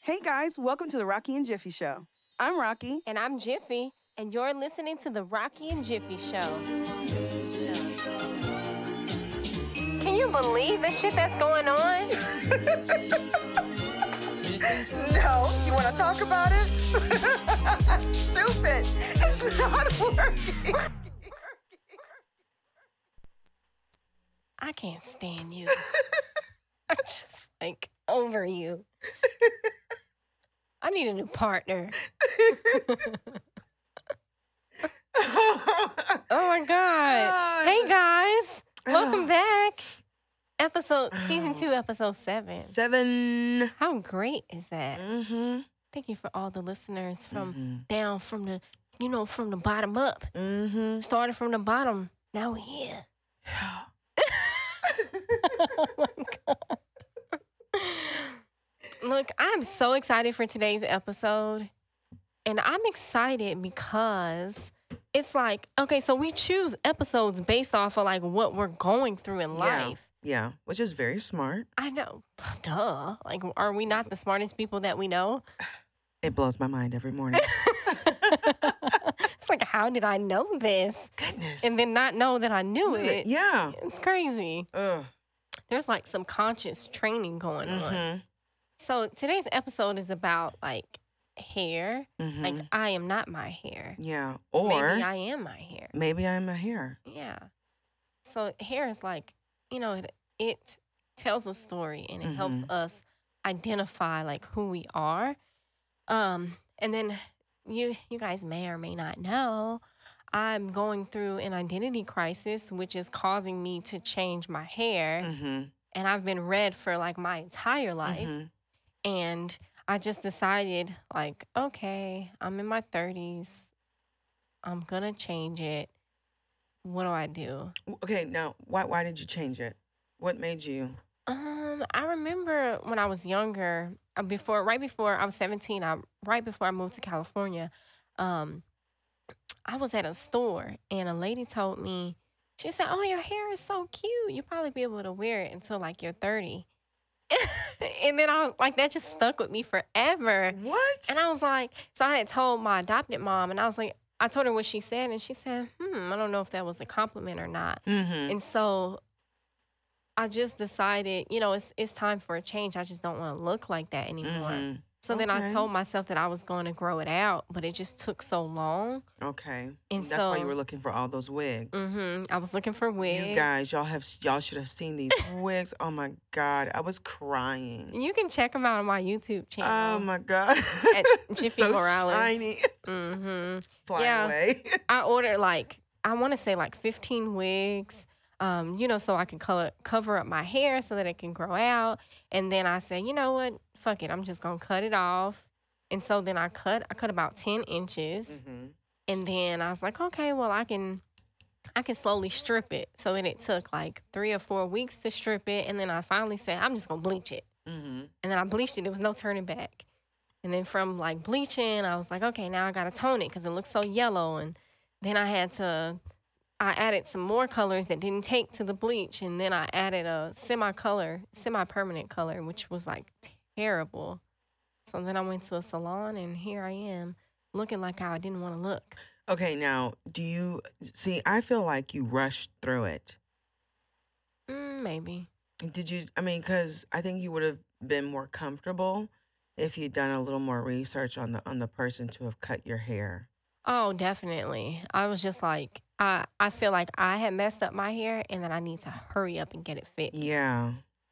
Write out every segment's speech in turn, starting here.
Hey guys, welcome to the Rocky and Jiffy Show. I'm Rocky. And I'm Jiffy, and you're listening to the Rocky and Jiffy Show. Can you believe the shit that's going on? No, you want to talk about it? Stupid. It's not working. I can't stand you. I'm just like over you. I need a new partner. Oh my God. Hey guys. Welcome back. Season 2, episode 7. 7. How great is that? Mm-hmm. Thank you for all the listeners from down from the, from the bottom up. Mm-hmm. Started from the bottom. Now we're here. Oh my God. Look, I'm so excited for today's episode. And I'm excited because it's like, okay, so we choose episodes based off of like what we're going through in life. Yeah, which is very smart. I know. Duh. Like, are we not the smartest people that we know? It blows my mind every morning. It's like, how did I know this? Goodness. And then not know that I knew it. Yeah. It's crazy. Ugh. There's like some conscious training going on. So today's episode is about like hair. Like, I am not my hair. Yeah. Or maybe I am my hair. maybe I'm a hair. Yeah. So hair is like, it tells a story and it helps us identify like who we are. And then you guys may or may not know, I'm going through an identity crisis, which is causing me to change my hair. And I've been red for like my entire life. And I just decided like, okay, I'm in my 30s. I'm going to change it. What do I do? Okay, now, why did you change it? What made you? I remember when I was younger, right before I was 17, right before I moved to California, I was at a store and a lady told me, she said, "Oh, your hair is so cute. You'll probably be able to wear it until like you're 30. And then I was like, that just stuck with me forever. What? And I was like, so I had told my adopted mom, and I was like, I told her what she said, and she said, I don't know if that was a compliment or not. And so I just decided, it's time for a change. I just don't want to look like that anymore. So then I told myself that I was going to grow it out, but it just took so long. Okay. And that's why you were looking for all those wigs. I was looking for wigs. You guys, y'all should have seen these wigs. Oh my God, I was crying. You can check them out on my YouTube channel. Oh my God. At Jiffy so Morales. shiny. Fly away. I ordered I want to say 15 wigs. So I can cover up my hair so that it can grow out. And then I said, you know what? Fuck it. I'm just going to cut it off. And so then I cut about 10 inches. And then I was like, okay, well, I can slowly strip it. So then it took 3 or 4 weeks to strip it. And then I finally said, I'm just going to bleach it. And then I bleached it. There was no turning back. And then from bleaching, I was like, okay, now I got to tone it because it looks so yellow. And then I added some more colors that didn't take to the bleach. And then I added a semi-permanent color, which was terrible. So then I went to a salon and here I am looking like how I didn't want to look. Okay, now, do you see, I feel like you rushed through it. Maybe. Did you, because I think you would have been more comfortable if you'd done a little more research on the person to have cut your hair. Oh, definitely. I was just like, I feel like I had messed up my hair and that I need to hurry up and get it fixed. Yeah.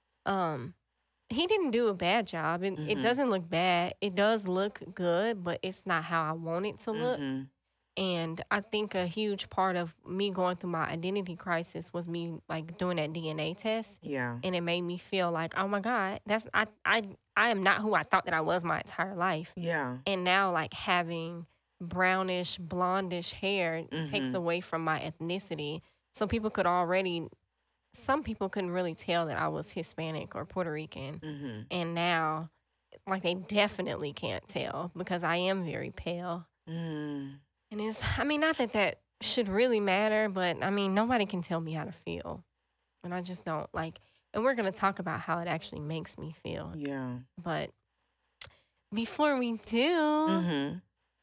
He didn't do a bad job. It doesn't look bad. It does look good, but it's not how I want it to look. And I think a huge part of me going through my identity crisis was me doing that DNA test. Yeah. And it made me feel like, oh my God, I am not who I thought that I was my entire life. Yeah. And now having brownish, blondish hair takes away from my ethnicity. So some people couldn't really tell that I was Hispanic or Puerto Rican. And now, they definitely can't tell because I am very pale. And it's, not that should really matter, but nobody can tell me how to feel. And I just don't and we're going to talk about how it actually makes me feel. Yeah. But Before we do,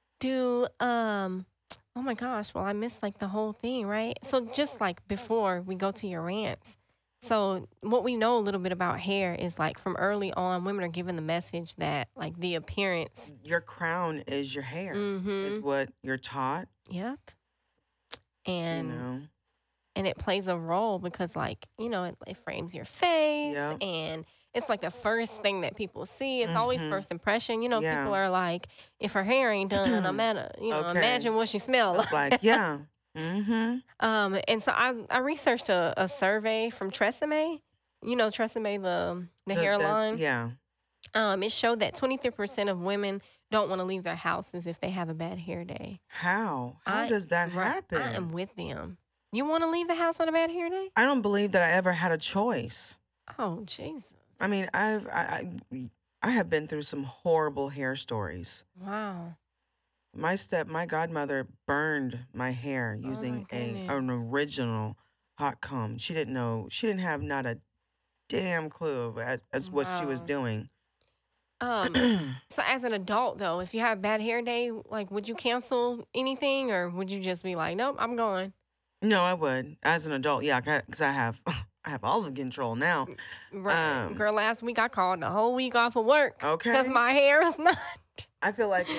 oh my gosh, well, I missed like the whole thing, right? So just like before we go to your rants. So what we know a little bit about hair is like from early on, women are given the message that like the appearance. Your crown is your hair, Mm-hmm. is what you're taught. Yep. You And know, and it plays a role because like, you know, it frames your face Yep. and it's like the first thing that people see. It's always Mhm. first impression. You know, Yeah. people are like, if her hair ain't done, I'm at a, you know, Okay. imagine what she smell it's like, yeah. Mm-hmm. And so I researched a survey from Tresemme. You know, Tresemme, the hairline. Yeah. It showed that 23% of women don't want to leave their houses if they have a bad hair day. How does that happen? I am with them. You want to leave the house on a bad hair day? I don't believe that I ever had a choice. Oh, Jesus. I mean, I have been through some horrible hair stories. Wow. My godmother burned my hair Oh, using my an goodness. original hot comb. She didn't know. She didn't have not a damn clue as what she was Wow. doing. So as an adult though, if you have a bad hair day, like would you cancel anything or would you just be like, nope, I'm going? No, I would as an adult. Yeah, because I have I have all the control now. Right. Girl, last week I called the whole week off of work. Okay. Because my hair is not. I feel like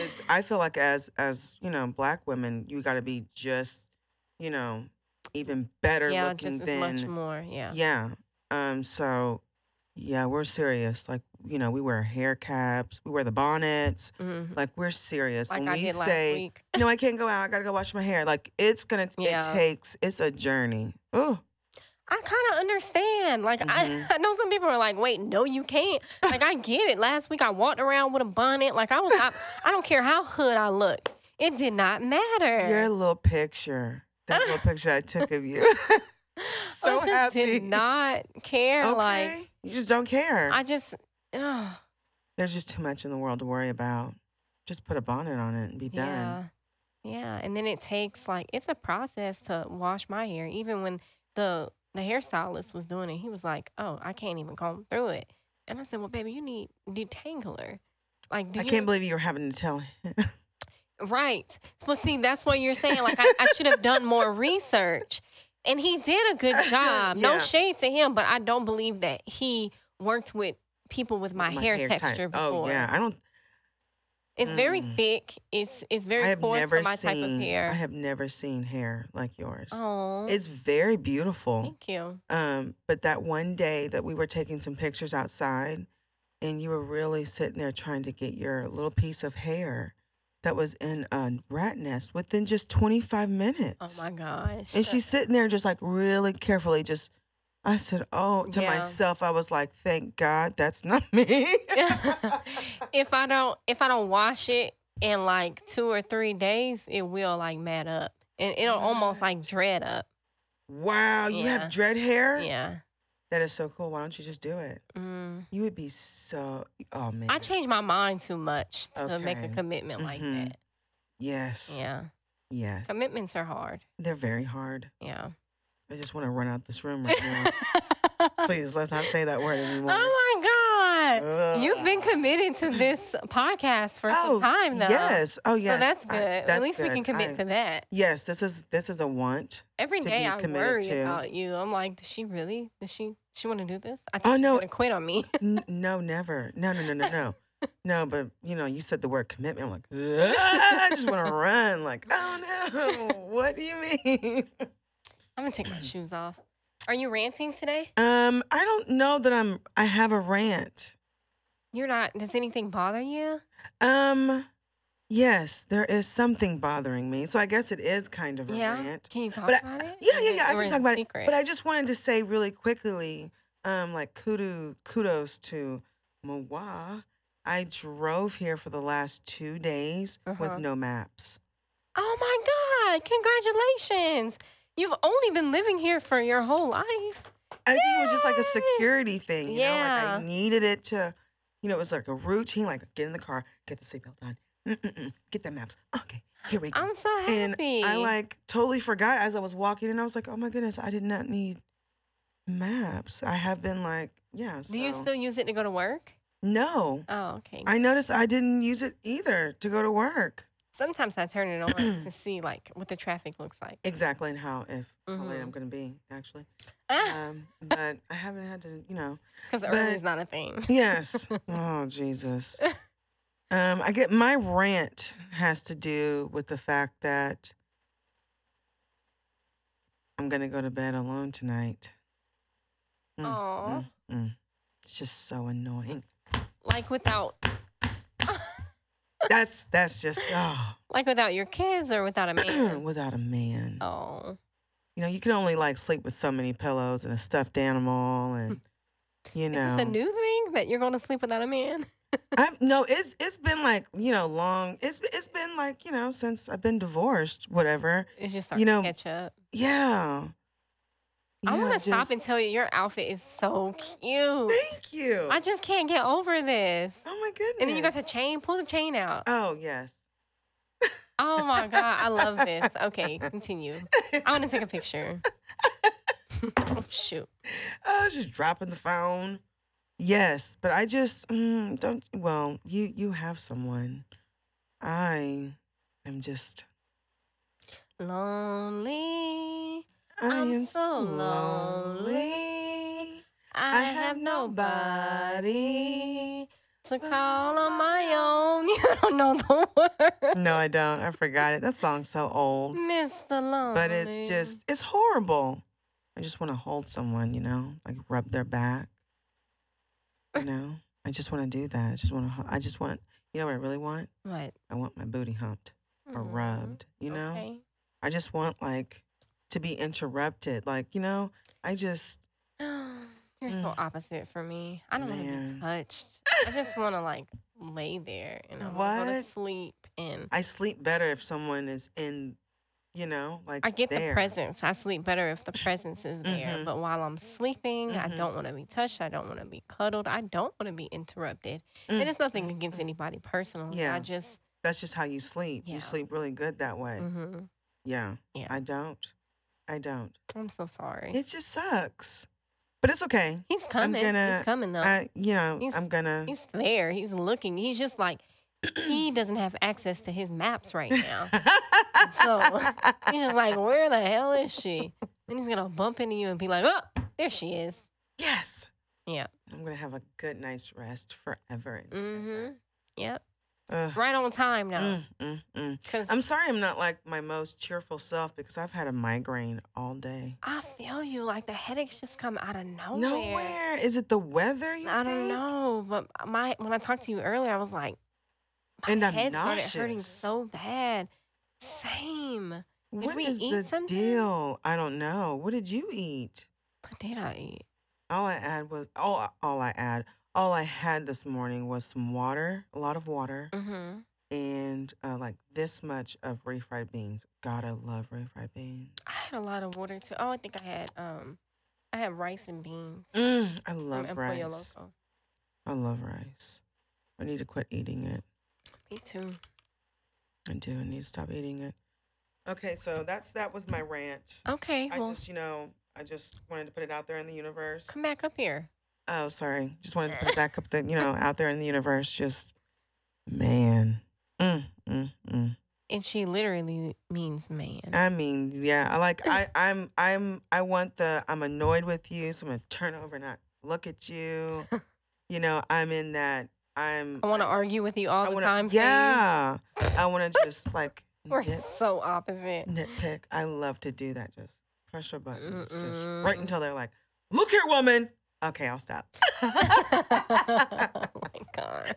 as you know, Black women, you got to be just, you know, even better Yeah, looking just than as much more. Yeah. yeah. So yeah, we're serious. Like, you know, we wear hair caps, we wear the bonnets. Mhm. Like, we're serious. Like when I we did last say, week. no, I can't go out. I gotta go wash my hair. Like, it's Yeah. it's a journey. Oh, I kind of understand. Like, Mhm. I know some people are like, wait, no, you can't. Like, I get it. Last week I walked around with a bonnet. Like, I don't care how hood I look. It did not matter. your little picture, that little picture I took of you. So I just happy. did not care. Okay. Like, You just don't care. I just, ugh. There's just too much in the world to worry about. Just put a bonnet on it and be done. Yeah. Yeah. And then it takes like it's a process to wash my hair. Even when the hairstylist was doing it, he was like, oh, I can't even comb through it. And I said, well, baby, you need detangler. Like, do I you can't believe you were having to tell him. Right. But see, that's what you're saying. Like I should have done more research. And he did a good job. No Yeah. shade to him, but I don't believe that he worked with people with my hair type. texture before. Oh yeah, I don't. It's very thick. It's I very have coarse never for my type of seen. hair. I have never seen hair like yours. Oh, It's very beautiful. thank you. But that one day that we were taking some pictures outside, and you were really sitting there trying to get your little piece of hair that was in a rat nest within just 25 minutes. Oh my gosh. And she's sitting there just like really carefully just I said, oh, to Yeah. myself, I was like, thank God that's not me. if I don't wash it in like 2 or 3 days, it will like mat up. And it'll almost like dread up. Wow, you Yeah. have dread hair? Yeah. That is so cool. Why don't you just do it? Mm. You would be so, oh man. I changed my mind too much to make a Okay. commitment like Mhm. that. Yes. Yeah. Yes. Commitments are hard. They're very hard. Yeah. I just want to run out this room right now. Please, let's not say that word anymore. Oh my God. You've been Ugh. committed to this podcast for Oh, some time though. yes. Oh, yes. So that's good. That's At least we good. can commit to that. Yes, this is a want. Every to day be I committed worry to. about you. I'm like, does she want to do this? I think Oh, she's no. gonna quit on me. No, never. No. No, but you said the word commitment. I'm like, "Ugh," I just want to run. Like, oh no, what do you mean? I'm gonna take my shoes off. Are you ranting today? I don't know that I have a rant. You're not. Does anything bother you? Yes, there is something bothering me. So I guess it is kind of a Yeah. rant. Can you talk But about it? yeah, I Or can is talk it about secret? it. But I just wanted to say really quickly, like kudos to Mawa. I drove here for the last 2 days with no maps. Oh my God! Congratulations! You've only been living here for your whole life. I think it was just like a Yay! security thing, like Yeah. I needed it to, it was like a routine, like get in the car, get the seatbelt on, get the maps. Okay, here we go. I'm so And happy. I like totally forgot as I was walking, and I was like, oh my goodness, I did not need maps. I have been like, yeah. Do you so- still use it to go to work? No. Oh, okay. I noticed I didn't use it either to go to work. Sometimes I turn it on to see like what the traffic looks like. Exactly, and how late Mm-hmm. I'm going to be, actually. But I haven't had to, Because early is not a thing. Yes. Oh, Jesus. I get my rant has to do with the fact that I'm going to go to bed alone tonight. Oh, It's just so annoying. like without That's just like without your kids or without a man. without a man. Oh, You can only like sleep with so many pillows and a stuffed animal, and is this a new thing that you're going to sleep without a man? No, it's been like long. It's been like since I've been divorced, whatever. It's just starting to catch up. Yeah. I want to stop just- and tell you your outfit is so cute. Thank you. I just can't get over this. Oh my goodness. And then you got the chain. Pull the chain out. Oh yes. Oh my God. I love this. Okay, continue. I want to take a picture. Oh, shoot. I was just dropping the phone. Yes, but I just don't. Well, you have someone. I am just Lonely. I I'm am so lonely. I have nobody to call on my own. You don't know the word. No, I don't. I forgot it. That song's so old. Mr. Lonely. But it's horrible. I just want to hold someone, like rub their back. I just want to do that. I just want, you know what I really want? What? I want my booty humped or rubbed, Okay. I just want like to be interrupted. Like, I just. You're so opposite for me. I don't want to be Man. touched. I just want to like lay there and I want to go to What? sleep. And I sleep better if someone is in, like I get there. the presence. I sleep better if the presence is there. Mhm. But while I'm sleeping, I Mhm. don't want to be touched. I don't want to be cuddled. I don't want to be interrupted. And it's nothing against anybody personally. Yeah. I just, That's just how you sleep. Yeah. You sleep really good that way. Yeah. Yeah. I don't. I'm so sorry. It just sucks. But it's okay. He's coming. He's coming though. I'm gonna. He's there. He's looking. He's just like, he doesn't have access to his maps right now. So he's just like, where the hell is she? And he's going to bump into you and be like, oh, there she is. Yes. Yeah. I'm gonna have a good night's rest forever. Mm-hmm. Yep. Ugh. Right on time now. Because I'm sorry I'm not like my most cheerful self because I've had a migraine all day. I feel you. Like the headaches just come out of nowhere. Nowhere. Is it the weather? You I don't think? know. But when I talked to you earlier, I was like, my And I'm head started hurting nauseous. so bad. Same. What we is eat the something? deal? I don't know. What did you eat? What did I eat? All I had this morning was some water, a lot of water, Mm-hmm. and like this much of refried beans. God, I love refried beans. I had a lot of water too. Oh, I think I had rice and beans. I love from El Pollo rice. Loco. I love rice. I need to quit eating it. Me too. I do. I need to stop eating it. Okay, so that was my rant. Okay, I well, just wanted to put it out there in the universe. come back up here. Oh, sorry. Just wanted to put it back up there, out there in the universe. Just, man. And she literally means man. I mean, yeah. I'm annoyed with you, so I'm gonna turn over and not look at you. I'm in that. I want to argue with you all the time. Yeah. I want to just like We're so opposite. nitpick. I love to do that. Just press your buttons. Just right until they're like, "Look here, woman." Okay, I'll stop. Oh my God.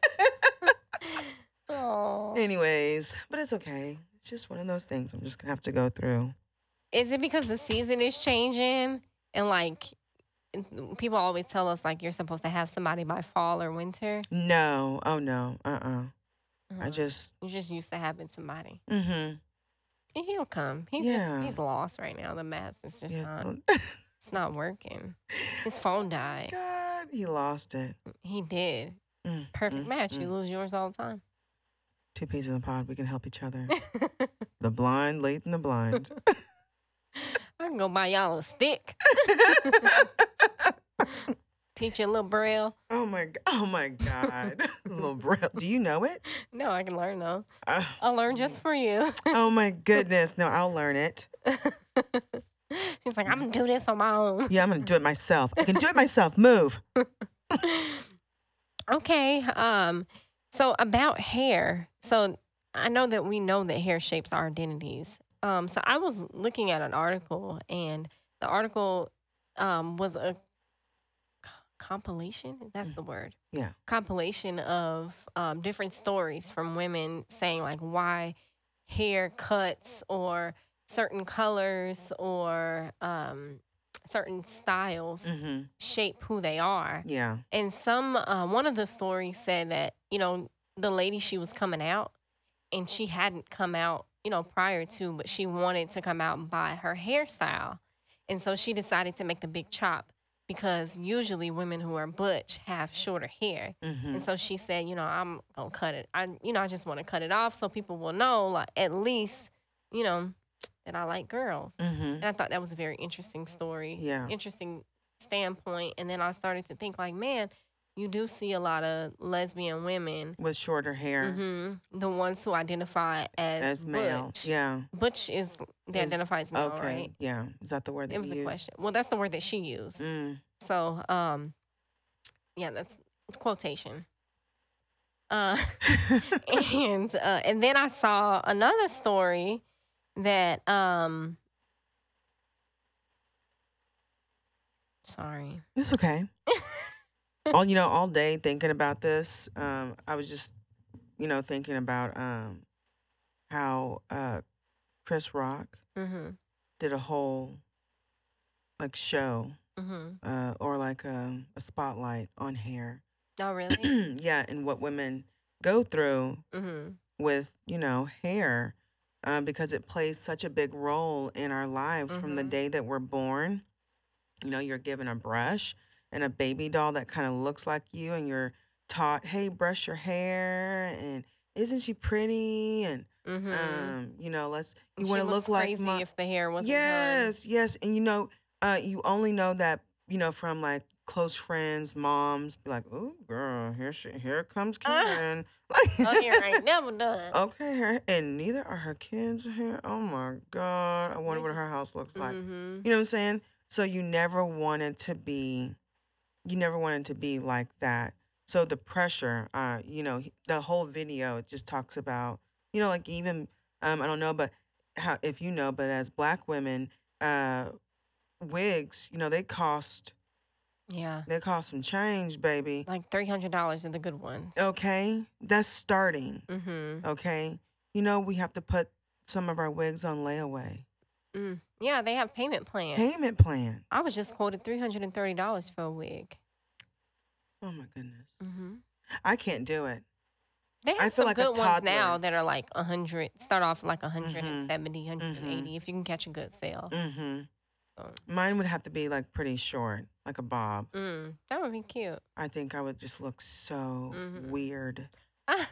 Oh. Anyways, but it's okay. It's just one of those things I'm just gonna have to go through. Is it because the season is changing and like people always tell us like you're supposed to have somebody by fall or winter? No. Oh no. I just. You're just used to having somebody. Mm-hmm. And he'll come. He's lost right now. The maps is just it's not working. His phone died. God, he lost it. He did. Perfect match. You lose yours all the time. Two peas in the pod. We can help each other. The blind leading the blind. I can go buy y'all a stick. Teach you a little braille. Oh my God. Little braille. Do you know it? No, I can learn though. Uh, I'll learn just for you. oh my goodness. No, I'll learn it. She's like, I'm gonna do this on my own. Yeah, I'm gonna do it myself. I can do it myself. Move. Okay. So about hair. So I know that we know that hair shapes our identities. So I was looking at an article, and the article was a compilation. That's the word. Yeah. Compilation of different stories from women saying like why hair cuts or certain colors or certain styles Mm-hmm. shape who they are. Yeah. And one of the stories said that, the lady, she was coming out and she hadn't come out, prior to, but she wanted to come out by her hairstyle. And so she decided to make the big chop because usually women who are butch have shorter hair. Mm-hmm. And so she said, I'm going to cut it. I just want to cut it off so people will know, like, at least, that I like girls. Mm-hmm. And I thought that was a very interesting story. Yeah. Interesting standpoint. And then I started to think like, man, you do see a lot of lesbian women. With shorter hair. Mm-hmm, the ones who identify as male. butch. Yeah. Butch they identify as male, Okay. right? Yeah. Is that the word that It was you a used? question. Well, that's the word that she used. Mm. So, yeah, that's quotation. And then I saw another story that sorry. It's okay. All day thinking about this. I was just, thinking about how Chris Rock Mm-hmm. did a whole like show Mm-hmm. or like a spotlight on hair. Oh, really? Yeah, and what women go through Mm-hmm. with, hair because it plays such a big role in our lives from the Mhm. day that we're born. You're given a brush and a baby doll that kind of looks like you, and you're taught, hey, brush your hair, and isn't she pretty? And, Mm-hmm. you She want to looks look like crazy mom. if the hair wasn't Yes, yes. And, you only know that, from like close friends, moms, be like, oh, girl, here comes Karen. done. Her hair ain't never done. Okay, and neither are her kids' hair. Oh my God, I wonder what her house looks like. Mm-hmm. You know what I'm saying? So you never wanted to be like that. So the pressure, the whole video, it just talks about, like even, I don't know, but how, if but as Black women, wigs, they cost Yeah. some change, baby. Like $300 are the good ones. Okay, that's starting. Mm-hmm. Okay, we have to put some of our wigs on layaway. Yeah, they have payment plans. Payment plan. I was just quoted $330 for a wig. Oh my goodness. Mm-hmm. I can't do it. They have I feel some like a good ones now toddler. that are like 100, start off like 170, 180 if you can catch a good sale. Mm-hmm. So, Mine would have to be like pretty short, like a bob. that would be cute. I think I would just look so Mhm. weird, Ah,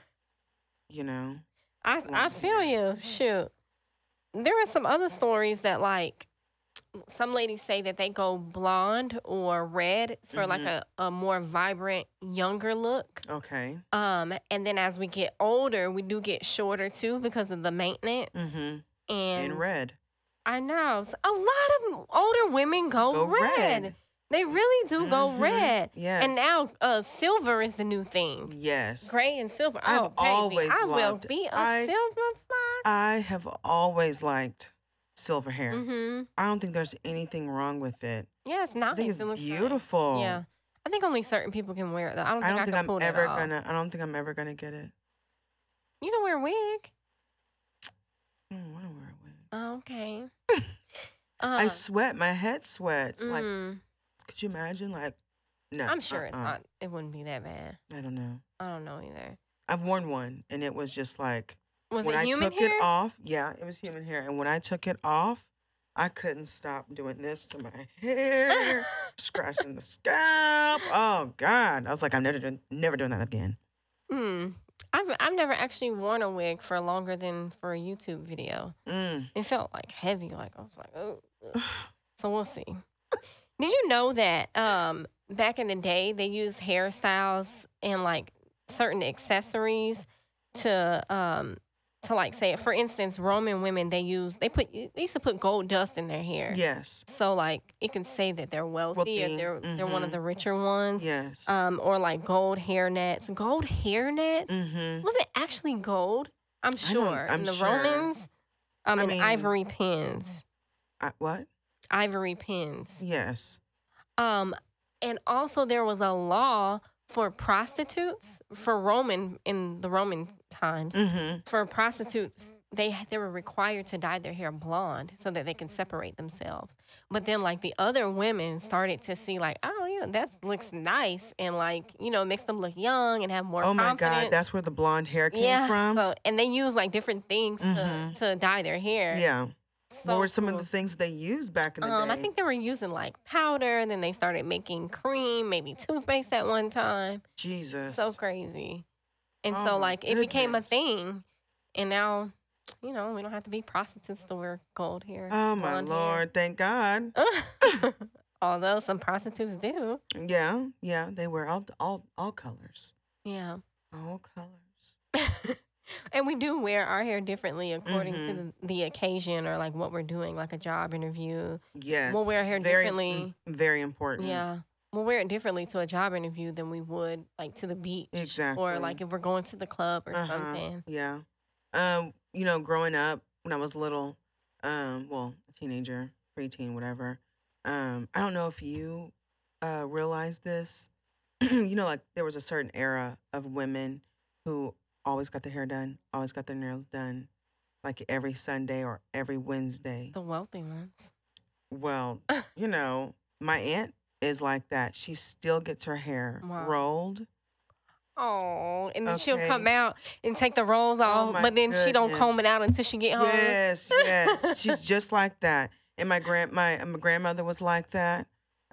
I feel you. Shoot. There are some other stories that like some ladies say that they go blonde or red for like a more vibrant, younger look. Okay. And then as we get older, we do get shorter too because of the maintenance. Mm-hmm. And And red. I know a lot of older women go red. They really do go Mhm. red. Yes. And now silver is the new thing. Yes. Gray and silver. I've Oh, baby, always I will loved- be a I- silver fox. I have always liked silver hair. Mm-hmm. I don't think there's anything wrong with it. Yeah, it's nice. I think it's It looks nice. beautiful. Yeah. I think only certain people can wear it though. I don't I think don't think I I'm can pull it ever off. gonna. I don't think I'm ever gonna get it. You can wear a wig. I don't want to wear a wig. Oh, okay. I sweat. My head sweats. Like, mm, could you imagine? Like, no. I'm sure it's not. It wouldn't be that bad. I don't know. I don't know either. I've worn one, and it was just like Was when it I human took hair? it off. Yeah, it was human hair, and when I took it off, I couldn't stop doing this to my hair, scratching the scalp. Oh God! I was like, I'm never doing that again. I've never actually worn a wig for longer than for a YouTube video. Mm. It felt like heavy. Like I was like, oh. So we'll see. Did you know that back in the day, they used hairstyles and like certain accessories to like say, for instance, Roman women, they used to put gold dust in their hair. Yes. So like it can say that they're wealthy, or they're one of the richer ones. Yes. Or like gold hair nets. Gold hair nets? Was it actually gold? I'm sure. I'm and the sure. Romans, I and mean- ivory pins. What? Ivory pins. Yes. And also there was a law for prostitutes in the Roman times. For prostitutes, they were required to dye their hair blonde so that they can separate themselves. But then like the other women started to see like, oh yeah, that looks nice, and like, you know, makes them look young and have more Oh my confidence. God, that's where the blonde hair came from? So, and they use like different things to dye their hair. Yeah. So What were some of cool. the things they used back in the day? I think they were using like powder, and then they started making cream, maybe toothpaste at one time. Jesus. So crazy. And Oh so my like it became a goodness. thing. And now, you know, we don't have to be prostitutes to wear gold hair. Oh my blonde hair. Lord, thank God. Although some prostitutes do. Yeah, they wear all colors. Yeah. All colors. And we do wear our hair differently according to the occasion, or like what we're doing, like a job interview. Yes. We'll wear our hair differently. Very important. Yeah. We'll wear it differently to a job interview than we would like to the beach. Exactly. Or like if we're going to the club or something. Yeah. You know, growing up when I was little, well, a teenager, preteen, whatever. I don't know if you realized this. You know, like there was a certain era of women who always got their hair done, always got their nails done, like every Sunday or every Wednesday. The wealthy ones. Well, you know, my aunt is like that. She still gets her hair Wow. rolled. Oh, and then she'll Okay. come out and take the rolls off, my but then she don't comb it goodness. out until she get home. Yes, yes. She's just like that. And my grandmother was like that.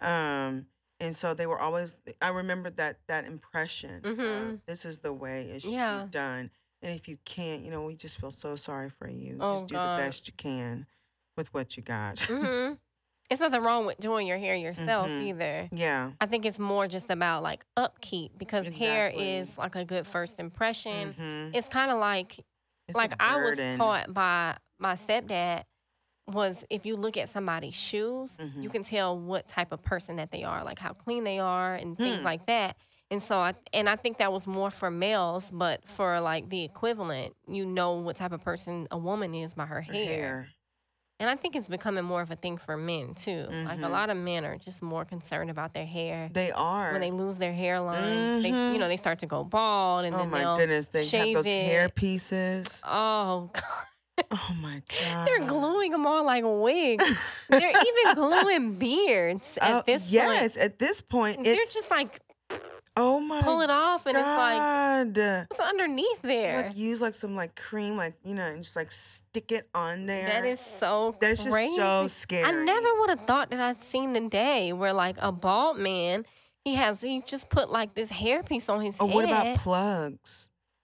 And so they were always, I remember that impression. This is the way it should Yeah. be done. And if you can't, you know, we just feel so sorry for you. Oh, Just do God. the best you can with what you got. Mm-hmm. It's nothing wrong with doing your hair yourself Mhm. either. Yeah. I think it's more just about like upkeep, because hair Exactly. is like a good first impression. Mhm. It's kind of like It's a I was burden. taught by my stepdad, was if you look at somebody's shoes, Mm-hmm. you can tell what type of person that they are, like how clean they are and Hmm. things like that. And so I think that was more for males, but for like the equivalent, you know what type of person a woman is by her Her hair. And I think it's becoming more of a thing for men too. Like a Mhm. lot of men are just more concerned about their hair. They are. When they lose their hairline, they Mhm. they start to go bald, and Oh then my they'll goodness, they have shave those hair it. pieces. Oh God. Oh my God. They're gluing them on like wigs. They're even gluing beards at this point. Yes, at this point, They're it's just like oh my pull it off, and it's like, God. what's underneath there? Like use like some like cream, like you know, and just like stick it on there. That is so That's crazy. just so scary. I never would have thought that I've seen the day where like a bald man, he just put like this hairpiece on his Oh, head. what about plugs?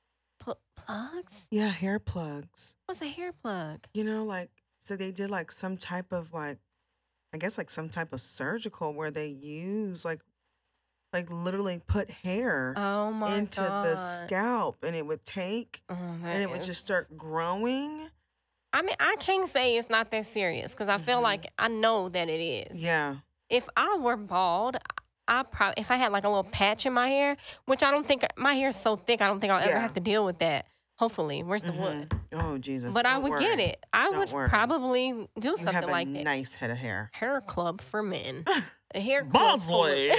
Plugs? Yeah, hair plugs. What's a hair plug? You know, like so they did like some type of like, I guess like some type of surgical where they use like literally put hair Oh my into God. the scalp, and it would take Oh, that and it would is- just start growing. I mean, I can't say it's not that serious, because I feel like I know that it is. Yeah. If I were bald, if I had like a little patch in my hair, which I don't think, my hair is so thick, I don't think I'll ever Yeah. have to deal with that. Hopefully. Where's the wood? Oh Jesus. But I Don't would get worry. it. I Don't would worry. probably do You something have a like that. nice head of hair. Hair club for men. A hair club. full of- Bosley.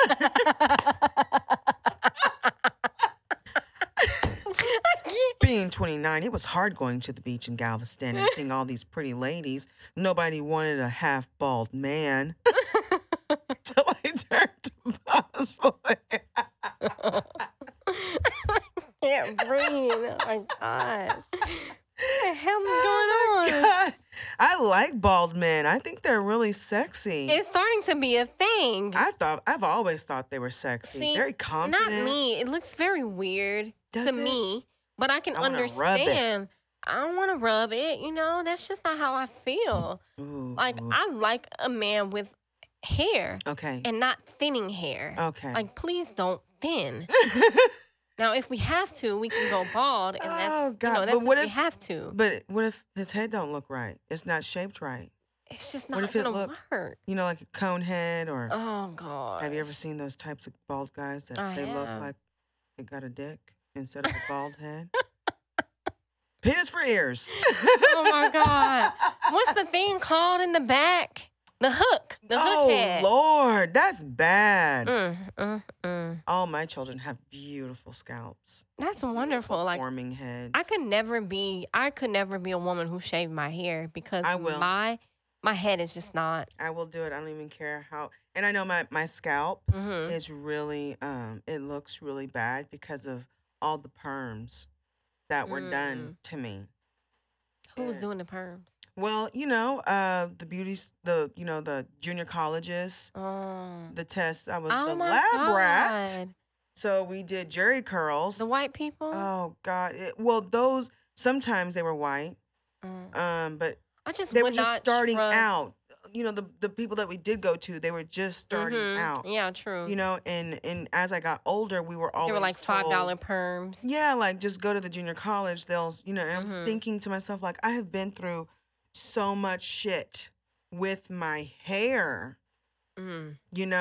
Being 29, it was hard going to the beach in Galveston and seeing all these pretty ladies. Nobody wanted a half bald man. Till I turned to Bosley. Can't breathe. Oh my God. What the hell is going on? God, I like bald men. I think they're really sexy. It's starting to be a thing. I've always thought they were sexy. See, Very confident. Not me. It looks very weird Does to it? me, but I can I wanna rub it. understand. I don't want to rub it. That's just not how I feel. Ooh, Like, I like a man with hair Okay. and not thinning hair. Okay. Like, please don't thin. Now, if we have to, we can go bald, and that's God. that's But what if we if- have to. But what if his head don't look right? It's not shaped right. It's just What not if it gonna look- work. You know, like a cone head, or Oh God. have you ever seen those types of bald guys that I they look have. like they got a dick instead of a bald head? Penis for ears. Oh my God. What's the thing called in the back? The hook. The hook Oh head. Lord, that's bad. Mm. All my children have beautiful scalps. That's wonderful. Beautiful Like, forming heads. I could never be a woman who shaved my hair because I will. my head is just not. I will do it. I don't even care how. And I know my scalp Mhm. is really it looks really bad because of all the perms that were done to me. Who was Yeah. doing the perms? Well, the beauties, the junior colleges, Oh. the tests. I was Oh the my lab rat. God. So we did jury curls. The white people? Oh God. Those sometimes they were white. Mm. But I just they were would just not starting trust. out. The people that we did go to, they were just starting Mhm. out. Yeah, true. And as I got older, we were always They were like $5 told, perms. yeah, like just go to the junior college. They'll, and I was Mhm. thinking to myself, like, I have been through so much shit with my hair, Mm.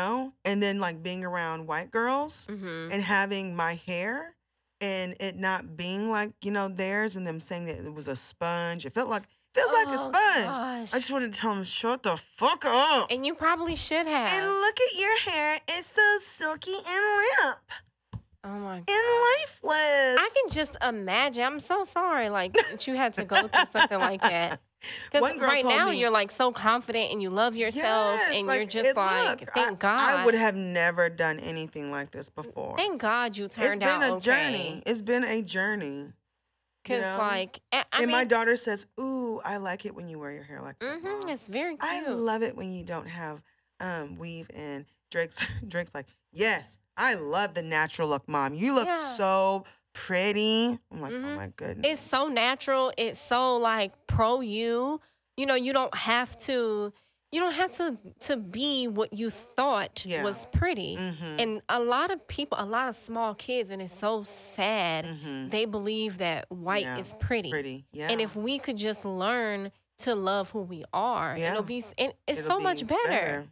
and then like being around white girls Mhm. and having my hair and it not being like, theirs, and them saying that it was a sponge. It feels like a Oh, sponge. gosh. I just wanted to tell them, shut the fuck up. And you probably should have. And look at your hair. It's so silky and limp Oh my God. and lifeless. I can just imagine. I'm so sorry, like that you had to go through something like that. Because One girl right told now me- you're like so confident and you love yourself, Yes, and like, you're just like, look, thank God. I would have never done anything like this before. Thank God you It's turned been out a okay. journey. It's been a journey. Because like, I and mean, my daughter says, "Ooh, I like it when you wear your hair like that, Mom. it's very cute. I love it when you don't have weave." And Drake's like, "Yes, I love the natural look, Mom. You look Yeah. so pretty." I'm like, "Oh Mhm. my goodness." It's so natural. It's so like pro you. You don't have to. You don't have to be what you thought Yeah. was pretty. Mhm. And a lot of people, a lot of small kids, and it's so sad. Mhm. They believe that white Yeah. is pretty. Pretty, yeah. And if we could just learn to love who we are, Yeah. it's It'll so be much better.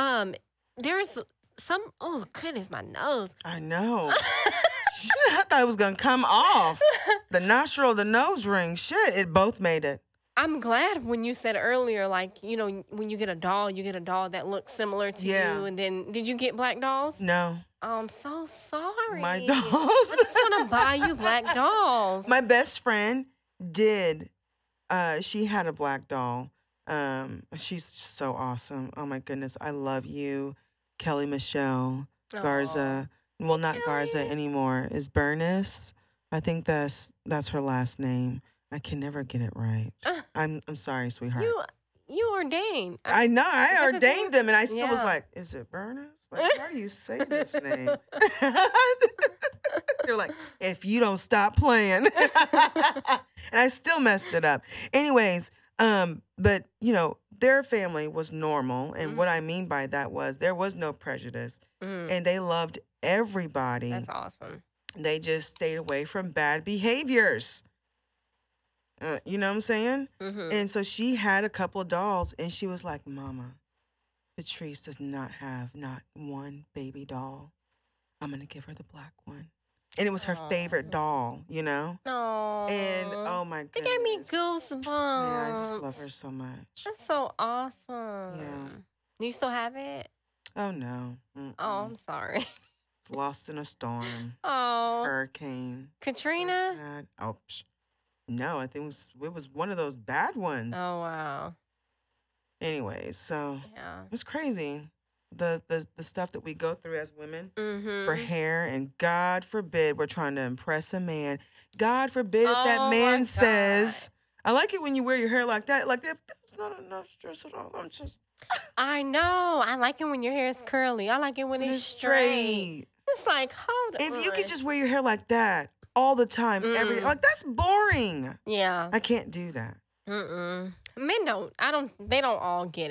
There's some. Oh goodness, my nose. I know. Shit, I thought it was gonna come off. The nostril, the nose ring. Shit, it both made it. I'm glad when you said earlier, like, when you get a doll, you get a doll that looks similar to Yeah. you. And then, did you get black dolls? No, Oh, I'm so sorry. my dolls. I just want to buy you black dolls. My best friend did. She had a black doll. She's so awesome. Oh my goodness, I love you, Kelly Michelle Garza. Well, not Garza Kelly. anymore. Is Bernice? I think that's her last name. I can never get it right. I'm sorry, sweetheart. You ordained. I know. I that the ordained thing? them, and I still was Yeah. like, "Is it Bernice? Like, how do you say this name?" They're like, "If you don't stop playing," and I still messed it up. Anyways, but their family was normal, and what I mean by that was there was no prejudice, and they loved everybody. That's awesome. They just stayed away from bad behaviors. You know what I'm saying? Mm-hmm. And so she had a couple of dolls, and she was like, "Mama, Patrice does not have not one baby doll. I'm going to give her the black one." And it was her favorite doll, Oh. And oh my It goodness. gave me goosebumps. Yeah, I just love her so much. That's so awesome. Do you still have it? Oh no. Mm-mm. Oh, I'm sorry. It's lost in a storm. Oh. Hurricane. Katrina? So sad. Oh, no, I think it was one of those bad ones. Oh, wow. Anyways, so Yeah. it's crazy. The stuff that we go through as women Mm-hmm. for hair, and God forbid we're trying to impress a man. God forbid if Oh, that my man God. says, "I like it when you wear your hair like that." Like that's not enough stress at all. I'm just I know. I like it when your hair is curly. I like it when it's straight. It's like, hold on. If you could just wear your hair like that all the time, every day, like that's boring. Yeah. I can't do that. Mm-mm. Men don't. They don't all get it.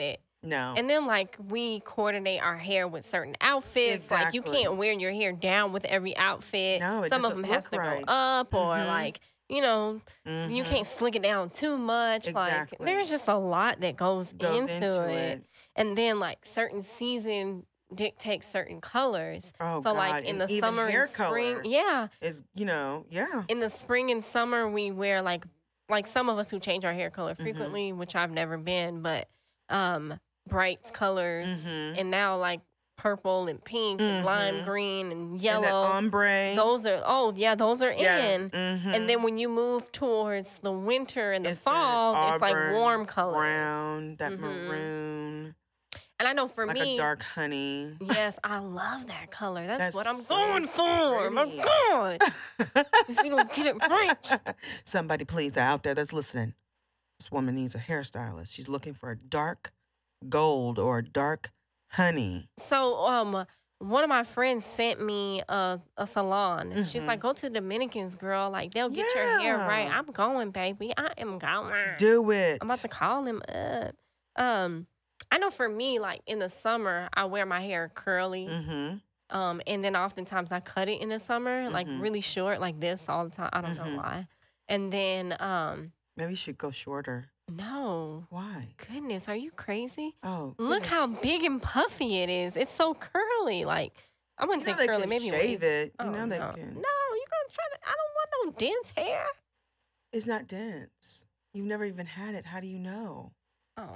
No. And then, like, we coordinate our hair with certain outfits. Like, you Exactly. can't wear your hair down with every outfit. No, it Some of doesn't them has look to right. go up, or Mhm. like, you know, you Mhm. can't slick it down too much. Like, Exactly. there's just a lot that goes Goes into it. And then, like, certain season dictates certain colors. Oh, So, like, God. in And the even summer hair and spring, color yeah. is, yeah. In the spring and summer, we wear like some of us who change our hair color Mhm. frequently, which I've never been, but bright colors, Mhm. and now like purple and pink and lime Mhm. green and And that yellow. ombre. Those are Yeah. in. Mhm. And then when you move towards the winter and the It's fall, that it's like auburn, warm colors. brown, that Mhm. maroon, And I know for like me, a dark honey. yes, I love that color. That's That's what I'm so going for. My pretty. God. If you don't get it right. Somebody, please, out there that's listening. This woman needs a hairstylist. She's looking for a dark gold or a dark honey. So, one of my friends sent me a salon. And she's Mhm. like, go to Dominicans, girl. Like, they'll get your hair right. Yeah. I'm going, baby. I am going. Do it. I'm about to call him up. I know for me, like in the summer, I wear my hair curly. Mm-hmm. And then oftentimes I cut it in the summer, like Mhm. really short, like this all the time. I don't know Mhm. why. And then, Maybe you should go shorter. no. Why? Goodness, are you crazy? Oh, Look how goodness. big and puffy it is. It's so curly. Like, I wouldn't You know say they curly, can maybe shave wavy. it. Oh, You know they no. can. No, you're gonna try to. I don't want no dense hair. It's not dense. You've never even had it. How do you know? Oh.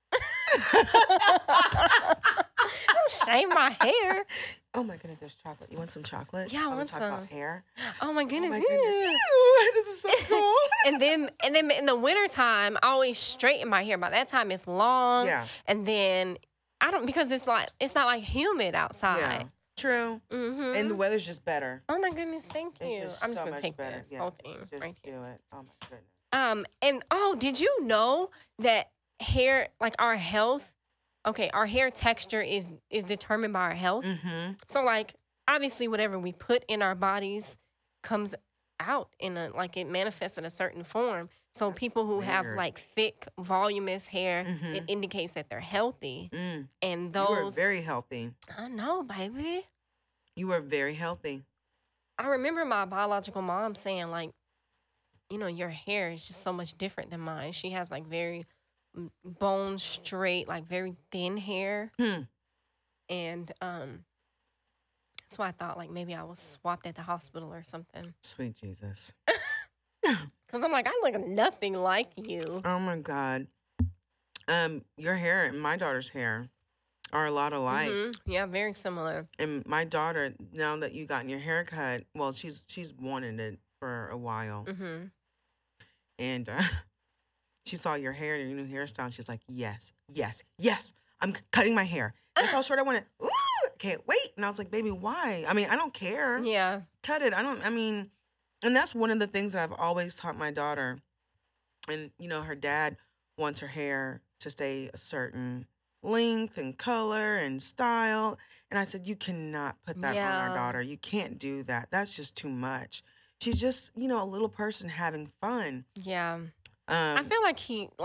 Don't shave my hair. Oh my goodness, there's chocolate. You want some chocolate? Yeah, I While we want talk about some. hair. Oh my Oh goodness. my ew. goodness. Ew, this is so cool. and then in the wintertime, I always straighten my hair. By that time it's long. Yeah. And then I don't, because it's not like humid Yeah. outside. True. Mm-hmm. And the weather's just better. Oh my goodness, thank It's you. just I'm just so gonna much take better. this Yeah, whole thing just right here. do it. Oh my goodness. And did you know that hair, like our health, okay, our hair texture is determined by our health. Mm-hmm. So like obviously whatever we put in our bodies comes out in a, like, it manifests in a certain form. So people who have weird. like thick, voluminous hair, Mhm. it indicates that they're healthy. Mm. And You were those, very healthy. I know, baby. You were very healthy. I remember my biological mom saying, like, you know, your hair is just so much different than mine. She has like very bone straight, like very thin hair. Hmm. And that's why I thought like maybe I was swapped at the hospital or something. Sweet Jesus. Cause I'm like, I look nothing like you. Oh my God. Your hair and my daughter's hair are a lot alike. Mhm. Yeah, very similar. And my daughter, now that you gotten your hair cut, well, she's wanted it for a while. Mm-hmm. And she saw your hair and your new hairstyle. And she's like, yes, yes, yes. I'm cutting my hair. That's how short I want it. Ooh, I can't wait. And I was like, baby, why? I mean, I don't care. Yeah. Cut it. And that's one of the things that I've always taught my daughter. And, you know, her dad wants her hair to stay a certain length and color and style. And I said, you cannot put that on our Yeah. daughter. You can't do that. That's just too much. She's just, you know, a little person having fun. Yeah. I Um, feel like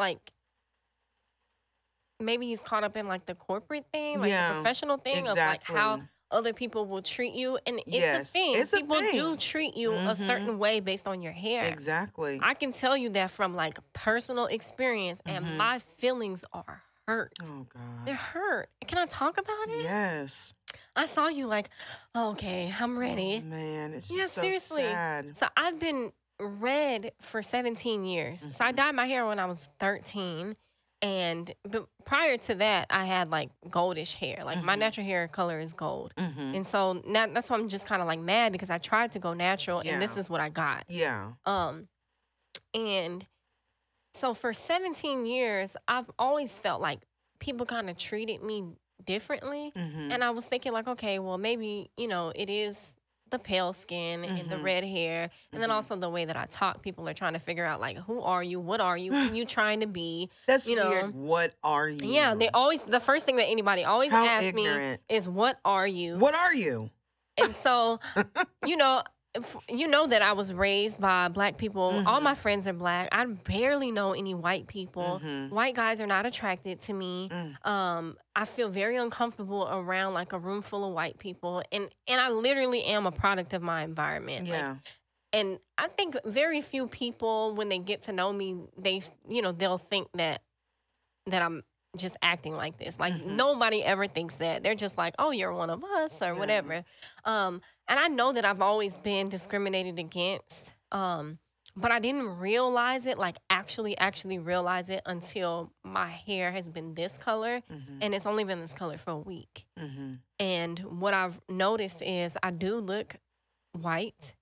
maybe he's caught up in like the corporate thing, like Yeah, the professional thing of like how exactly. other people will treat you. And it's Yes, a thing. it's a People do thing. treat you a Mhm. certain way based on your hair. Exactly. I can tell you that from like personal experience, and Mhm. my feelings are hurt. Oh, They're God. hurt. Can I talk about it? Yes. I saw you like, okay, I'm Oh, ready. man, it's Yeah, just so seriously. sad. So I've been red for 17 years. So I Mhm. dyed my hair when I was 13. But prior to that, I had like goldish hair. Like my Mhm. natural hair color is gold. Mm-hmm. And so now that's why I'm just kind of like mad, because I tried to go natural and this Yeah. is what I got. Yeah. And so for 17 years, I've always felt like people kind of treated me differently. Mm-hmm. And I was thinking like, okay, well, maybe, you know, it is the pale skin and the Mhm. red hair. And then Mhm. also the way that I talk, people are trying to figure out like, who are you? What are you? Who are you trying to be? That's you know. weird. What are you? Yeah, the first thing that anybody always How asks ignorant. me is, what are you? What are you? And so, you know, you know that I was raised by Black people. All my friends are Black. I barely know any white people. White guys are not attracted to me. I feel very uncomfortable around like a room full of white people, and I literally am a product of my environment. Yeah. Like, and I think very few people, when they get to know me, they'll think that I'm just acting like this. Like nobody ever thinks that. They're just like, oh, you're one of us or whatever. And I know that I've always been discriminated against. But I didn't realize it, like actually realize it until my hair has been this color and it's only been this color for a week. And what I've noticed is I do look white.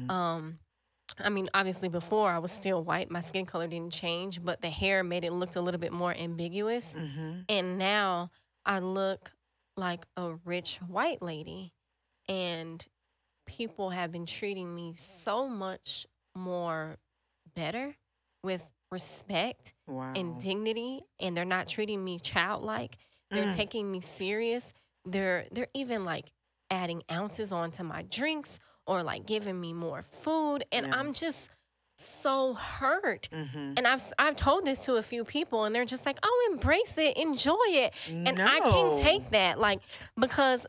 I mean, obviously before I was still white. My skin color didn't change, but the hair made it look a little bit more ambiguous. And now I look like a rich white lady. And people have been treating me so much more better with respect and dignity. And they're not treating me childlike. They're taking me serious. They're even like adding ounces onto my drinks or like giving me more food. And I'm just so hurt. And I've told this to a few people and they're just like, oh, embrace it, enjoy it. And I can't take that, like, because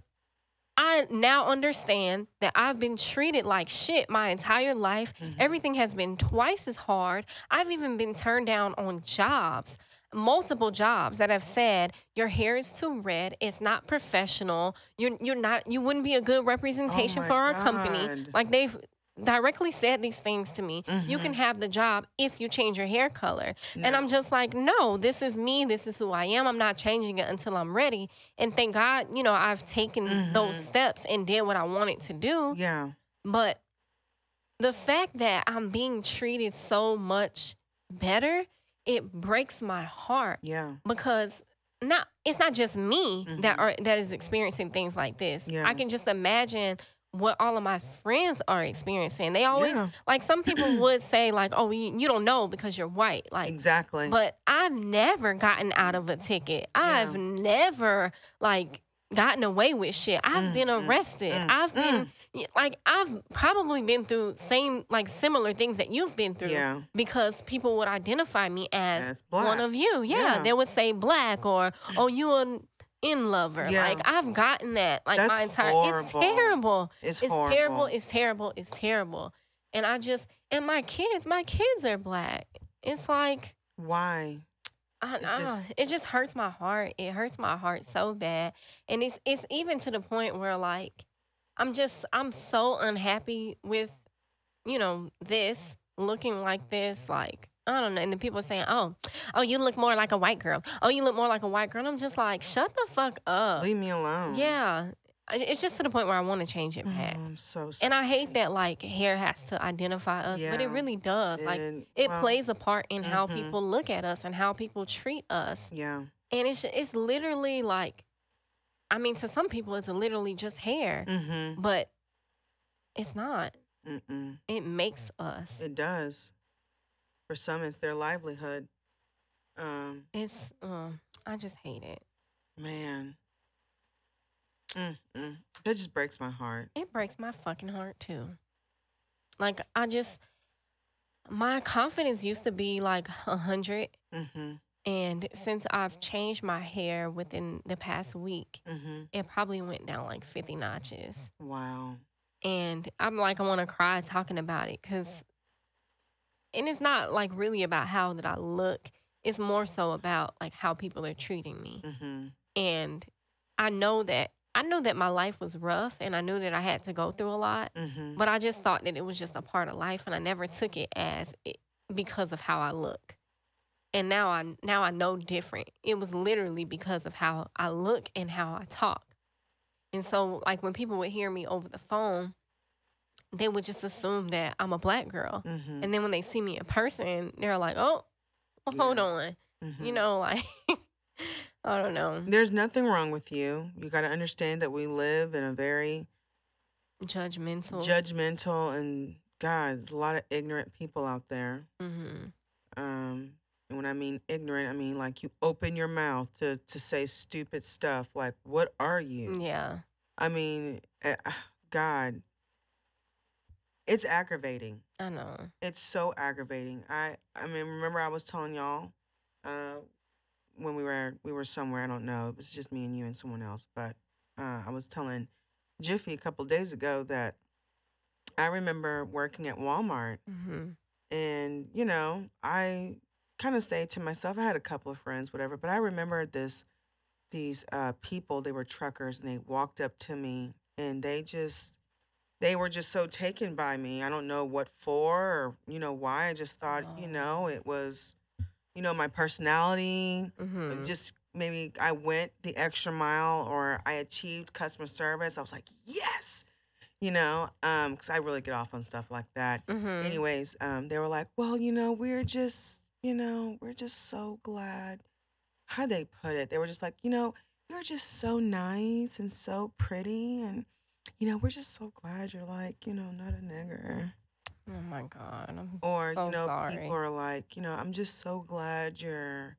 I now understand that I've been treated like shit my entire life. Everything has been twice as hard. I've even been turned down on jobs, multiple jobs that have said your hair is too red. It's not professional. You wouldn't be a good representation for our company. Like they've directly said these things to me. You can have the job if you change your hair color. And I'm just like, no, this is me. This is who I am. I'm not changing it until I'm ready. And thank God, I've taken those steps and did what I wanted to do. Yeah. But the fact that I'm being treated so much better, it breaks my heart. Yeah. Because it's not just me that is experiencing things like this. Yeah. I can just imagine what all of my friends are experiencing. They always, like, some people would say, like, oh, you don't know because you're white. Like, exactly. But I've never gotten out of a ticket. I've never, like, gotten away with shit. I've been arrested. I've been, like, I've probably been through similar things that you've been through. Because people would identify me as Black. one of you. Yeah. They would say Black or, oh, you a in lover. Like, I've gotten that, like, That's my entire, horrible. it's terrible. It's terrible. horrible. It's terrible. It's terrible. And and my kids are Black. It's like, why? It just hurts my heart. It hurts my heart so bad. And it's even to the point where, like, I'm so unhappy with, this, looking like this, like, I don't know. And then people are saying, oh, you look more like a white girl. Oh, you look more like a white girl. And I'm just like, shut the fuck up. Leave me alone. Yeah. It's just to the point where I want to change it back. I'm so sorry. And I hate that, like, hair has to identify us, but it really does. Like, it plays a part in how people look at us and how people treat us. Yeah. And it's literally like, I mean, to some people, it's literally just hair, but it's not. It makes us. It does. For some, it's their livelihood. I just hate it. Man. That just breaks my heart. It breaks my fucking heart, too. Like, my confidence used to be like 100. And since I've changed my hair within the past week, it probably went down like 50 notches. Wow. And I'm like, I want to cry talking about it and it's not like really about how that I look. It's more so about like how people are treating me. And I know that my life was rough and I knew that I had to go through a lot, but I just thought that it was just a part of life and I never took it as because of how I look. And now I know different. It was literally because of how I look and how I talk. And so, like, when people would hear me over the phone, they would just assume that I'm a Black girl. And then when they see me in person, they're like, oh, well, hold on. Like, I don't know. There's nothing wrong with you. You got to understand that we live in a very judgmental, and God, there's a lot of ignorant people out there. And when I mean ignorant, I mean like you open your mouth to say stupid stuff. Like, what are you? Yeah. I mean, God. It's aggravating. I know. It's so aggravating. I mean, remember I was telling y'all when we were somewhere, I don't know, it was just me and you and someone else, but I was telling Jiffy a couple days ago that I remember working at Walmart, and I kind of say to myself, I had a couple of friends, whatever, but I remember these people, they were truckers, and they walked up to me, and they were just so taken by me. I don't know what for, or why. I just thought, it was, my personality. Just maybe I went the extra mile, or I achieved customer service. I was like, yes, because I really get off on stuff like that. Anyways, they were like, well, we're just so glad. How they put it? They were just like, you're just so nice and so pretty, and we're just so glad you're like, not a nigger. Oh my God, I'm Or so sorry. people are like, I'm just so glad you're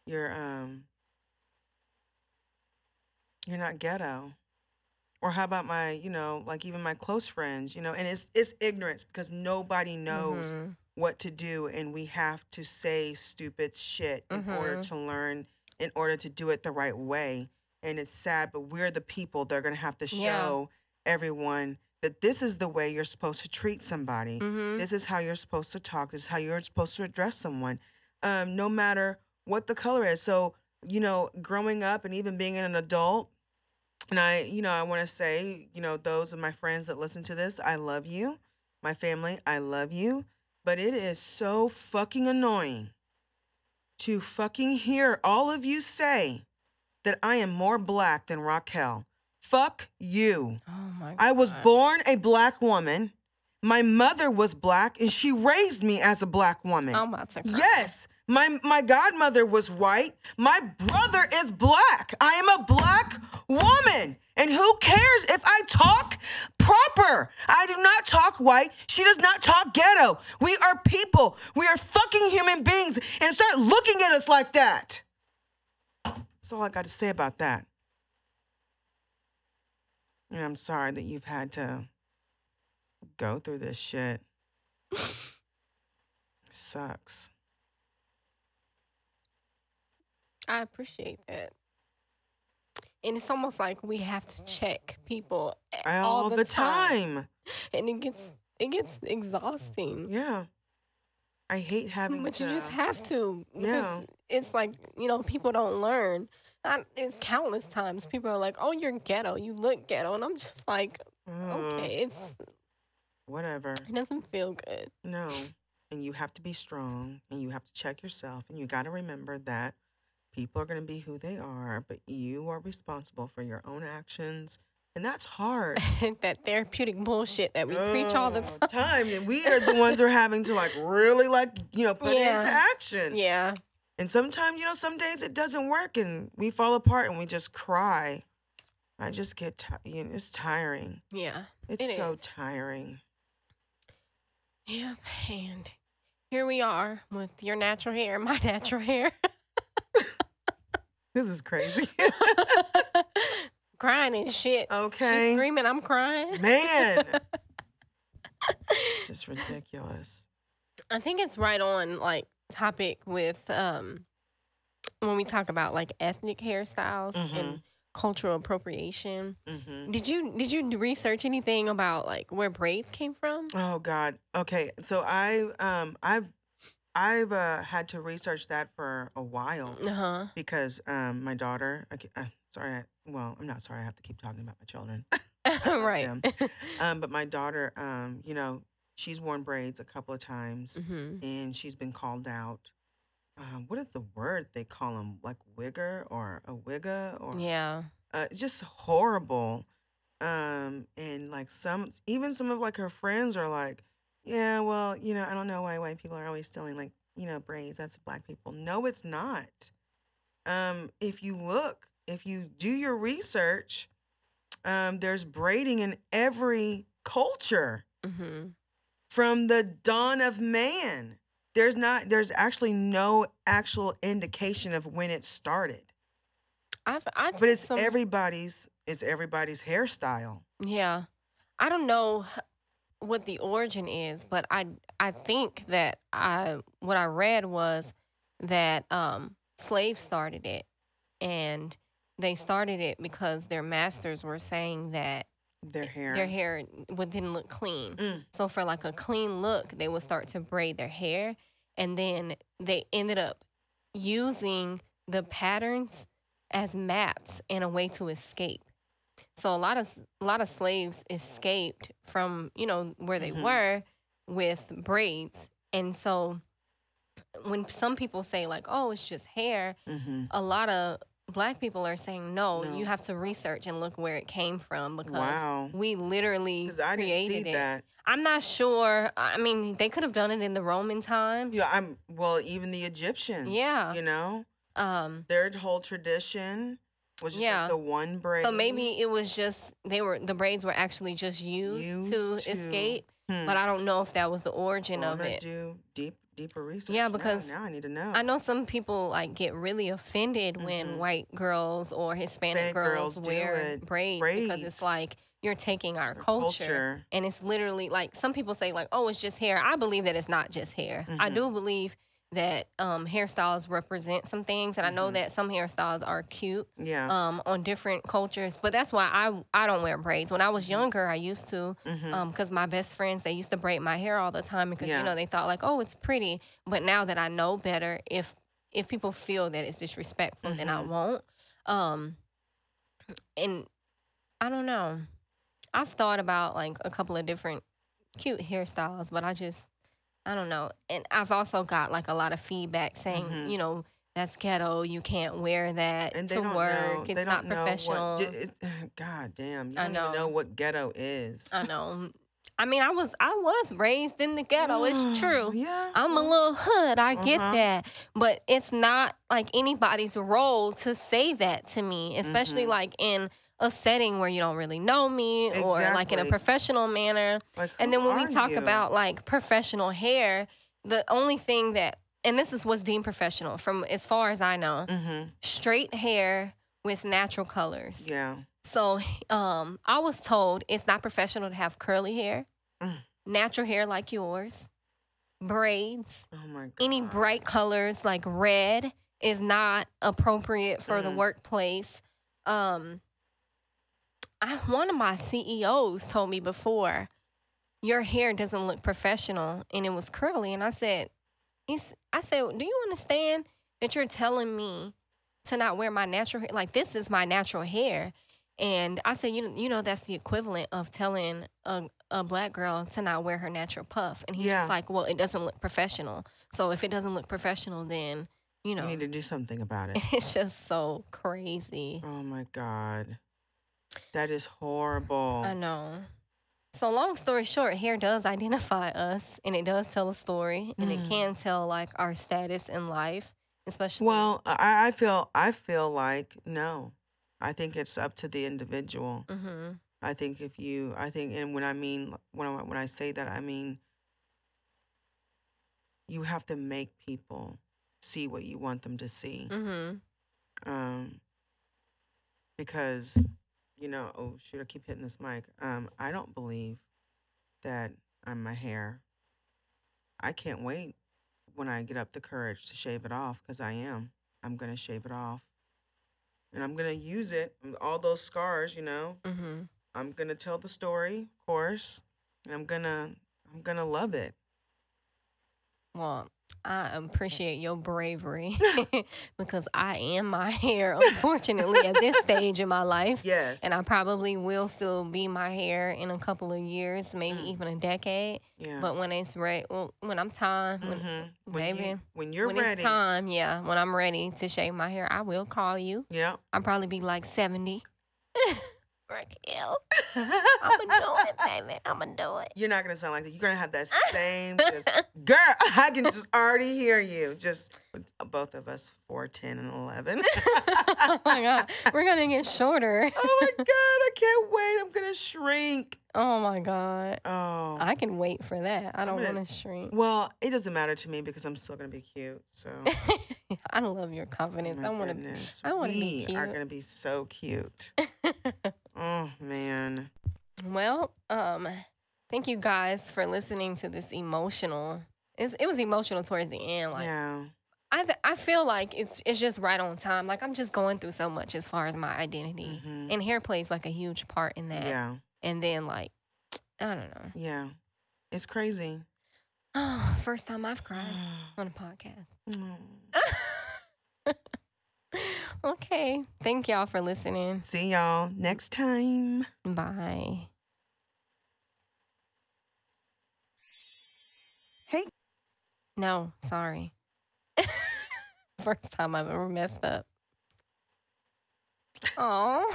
not ghetto. Or how about my, like even my close friends, and it's ignorance because nobody knows what to do, and we have to say stupid shit in order to learn, in order to do it the right way. And it's sad, but we're the people that are gonna have to show everyone that this is the way you're supposed to treat somebody. This is how you're supposed to talk. This is how you're supposed to address someone, no matter what the color is. So, growing up and even being an adult, and I want to say, those of my friends that listen to this, I love you. My family, I love you. But it is so fucking annoying to fucking hear all of you say that I am more black than Raquel. Fuck you. Oh my God. I was born a black woman. My mother was black, and she raised me as a black woman. I'm about to cry. Yes. My godmother was white. My brother is black. I am a black woman. And who cares if I talk proper? I do not talk white. She does not talk ghetto. We are people. We are fucking human beings. And start looking at us like that. That's all I got to say about that. And I'm sorry that you've had to go through this shit. Sucks. I appreciate that. And it's almost like we have to check people all the time. And it gets exhausting. Yeah. I hate having But to. you just have to. Because Yeah. it's like, people don't learn. It's countless times people are like, oh, you're ghetto. You look ghetto. And I'm just like, okay, Whatever. it doesn't feel good. No. And you have to be strong, and you have to check yourself, and you got to remember that people are going to be who they are, but you are responsible for your own actions, and that's hard. That therapeutic bullshit that we preach all the time. And we are the ones who are having to really put it into action. Yeah. And sometimes, some days it doesn't work, and we fall apart, and we just cry. I just get it's tiring. Yeah. It's so tiring. Yeah, and here we are with your natural hair and my natural hair. This is crazy. Crying and shit. Okay. She's screaming, I'm crying. Man. It's just ridiculous. I think it's right on topic with when we talk about ethnic hairstyles and cultural appropriation. Did you research anything about where braids came from? Oh God. Okay. So I've had to research that for a while because my daughter. I'm not sorry. I have to keep talking about my children. Right. But my daughter, she's worn braids a couple of times, and she's been called out. What is the word they call them? Like wigger or a wigga or it's just horrible. And some of her friends are like, yeah, well, I don't know why white people are always stealing braids. That's black people. No, it's not. If you do your research, there's braiding in every culture from the dawn of man. There's actually no actual indication of when it started. But it's everybody's hairstyle. Yeah. I don't know what the origin is, but I think that what I read was that slaves started it, and they started it because their masters were saying that Their hair. their hair didn't look clean. Mm. So for like a clean look, they would start to braid their hair, and then they ended up using the patterns as maps and a way to escape. So a lot of slaves escaped from, where they were with braids. And so when some people say like, "Oh, it's just hair," a lot of Black people are saying, no, you have to research and look where it came from, because we literally 'Cause I didn't created see it. that. I'm not sure. I mean, they could have done it in the Roman times. Yeah, even the Egyptians. Yeah. You know? Um, Their whole tradition was just Yeah. like the one braid. so maybe it was just the braids were actually just used to escape, but I don't know if that was the origin Well, of I'm gonna it. do deeper research. Yeah, because now I need to know. I know some people like get really offended when white girls or Hispanic girls do wear it. braids, because it's Braids. like you're taking our culture. culture, and it's literally like some people say like, oh, it's just hair. I believe that it's not just hair. I do believe that hairstyles represent some things, and I know that some hairstyles are cute Yeah. on different cultures, but that's why I don't wear braids. When I was younger, I used to, because my best friends, they used to braid my hair all the time because Yeah. they thought like, oh, it's pretty. But now that I know better, if people feel that it's disrespectful, then I won't. And I don't know. I've thought about like a couple of different cute hairstyles, but I don't know. And I've also got like a lot of feedback saying, that's ghetto. You can't wear that And they to don't work. know. It's They not don't know professional. God damn. You I don't even know. know what ghetto is. I know. I mean, I was raised in the ghetto. It's true. Yeah. I'm a little hood. I get that. But it's not like anybody's role to say that to me, especially like in a setting where you don't really know me or like in a Exactly. professional manner. Like, And who then when we are talk you? about like professional hair, the only thing that, and this is what's deemed professional from as far as I know, straight hair with natural colors. Yeah. So I was told it's not professional to have curly hair, natural hair like yours, braids, Oh my God. any bright colors like red is not appropriate for the workplace. One of my CEOs told me before, your hair doesn't look professional, and it was curly. And I said, do you understand that you're telling me to not wear my natural hair? Like, this is my natural hair. And I said, that's the equivalent of telling a Black girl to not wear her natural puff. And he's Yeah. just like, well, it doesn't look professional. So if it doesn't look professional, then, You need to do something about it. it's just so crazy. Oh my God. That is horrible. I know. So long story short, hair does identify us, and it does tell a story, and it can tell like our status in life, especially. Well, I feel like no. I think it's up to the individual. I think and when I say that, I mean you have to make people see what you want them to see. Because oh shoot, I keep hitting this mic. I don't believe that I'm my hair. I can't wait when I get up the courage to shave it off, because I'm gonna shave it off. And I'm gonna use it, all those scars, I'm gonna tell the story, of course, and I'm gonna love it. Well, I appreciate your bravery because I am my hair, unfortunately, at this stage in my life. Yes. And I probably will still be my hair in a couple of years, maybe even a decade. Yeah. But when it's ready, when I'm time, When you're when ready. it's time, when I'm ready to shave my hair, I will call you. Yeah. I'll probably be like 70. Raquel, I'ma do it, baby. I'ma do it. You're not gonna sound like that. You're gonna have that same girl. I can just already hear you. Just both of us, 4, 10, and 11. Oh my God, we're gonna get shorter. Oh my God, I can't wait. I'm gonna shrink. Oh my God. Oh. I can wait for that. I don't gonna- want to shrink. Well, it doesn't matter to me because I'm still gonna be cute. So. I love your confidence. My I want to. goodness. I wanna be We are cute. gonna be so cute. Oh man. Well, Thank you guys for listening to this emotional. It was emotional towards the end. Like, Yeah. I feel like it's just right on time. Like, I'm just going through so much as far as my identity, and hair plays like a huge part in that. Yeah. And then, like, I don't know. Yeah. It's crazy. First time I've cried on a podcast. Okay. Thank y'all for listening. See y'all next time. Bye. Hey. No, sorry. First time I've ever messed up. Aw.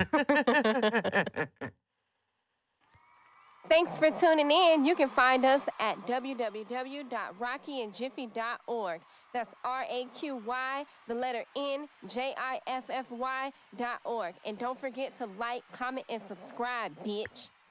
Thanks for tuning in. You can find us at www.rockyandjiffy.org. That's RAQY, the letter NJIFFY.org. And don't forget to like, comment, and subscribe, bitch.